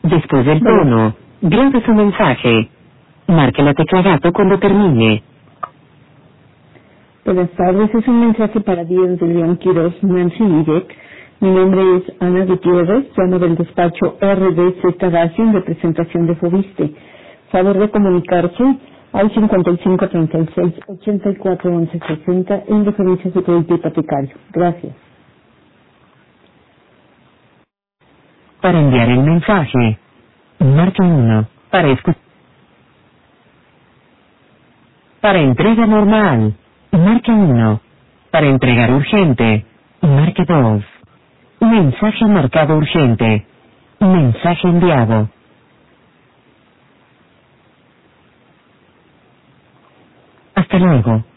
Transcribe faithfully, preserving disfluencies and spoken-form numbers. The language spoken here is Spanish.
Después del Bueno, tono, grabe su mensaje. Marque la tecla gato cuando termine. buenas tardes. Es un mensaje para Díaz de León Quiroz, Nancy Irek. Mi nombre es Ana Gutiérrez, llamo del despacho R D Z Dacia en representación de Fobiste. Favor de comunicarse al cincuenta y cinco treinta y seis ochenta y cuatro once sesenta en referencia a su crédito hipotecario. Gracias. Para enviar el mensaje, marque uno. Para escu- Para entrega normal, marque uno. Para entregar urgente, marque dos. Mensaje marcado urgente. Mensaje enviado. Hasta luego.